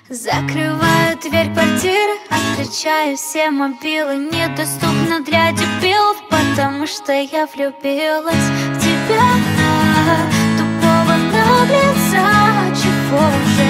Закрываю дверь квартиры, отключаю все мобилы. Недоступно для дебилов, потому что я влюбилась в тебя, тупого наглеца. Чего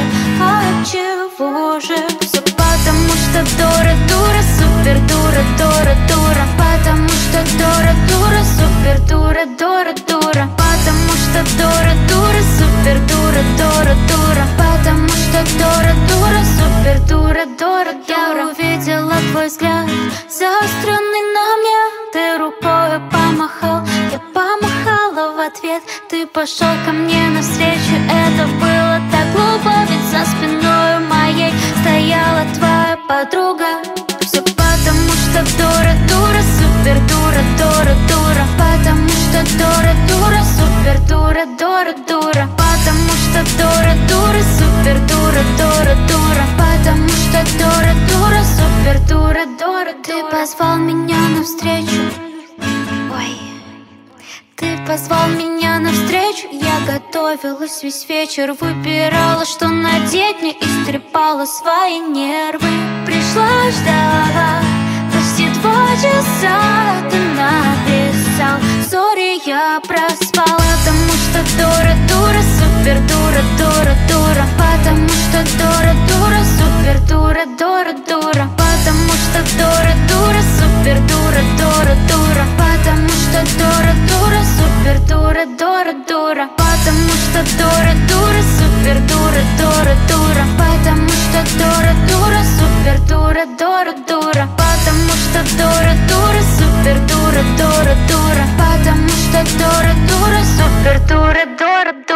же? Все потому что Дора дура, супер дура, Дора дура. Потому что Дора дура, супер дура, Дора дура. Потому что Дора дура, супер дура, Дора дура. Потому что Дора дура, супер дура, Дора дура. Я увидела твой взгляд, заостренный на мне. Ты рукой помахал, я помахала в ответ. Ты пошел ко мне навстречу, это было так глупо, ведь за спиной моей стояла твоя подруга. Все потому что Дора дура, супер дура, Дора дура. Потому что Дора дура, супер дура, Дора дура. Потому что Дора дура, супер дура, Дора дура. Потому что Дора дура, супер дура, Дора дура. Ты позвал меня навстречу, ой. Ты позвал меня навстречу, я готовилась весь вечер. Выбирала, что надеть мне, истрепала свои нервы. Пришла, ждала, почти 2 часа. Ты написал, сори, я проспала. Потому что Дора дура, супер дура, Дора дура. Потому что Дора дура, супер дура, Дора дура. Потому что Дора дура, супер дура, Дора дура. Потому что Дора дура, супер дура, Дора дура. Потому что Дора дура, супер дура, Дора дура. Потому что Дора дура, супер дура, Дора дура. Потому что Дора дура, супер дура, Дора дура. Потому что Дора дура, супер дура, Дора дура.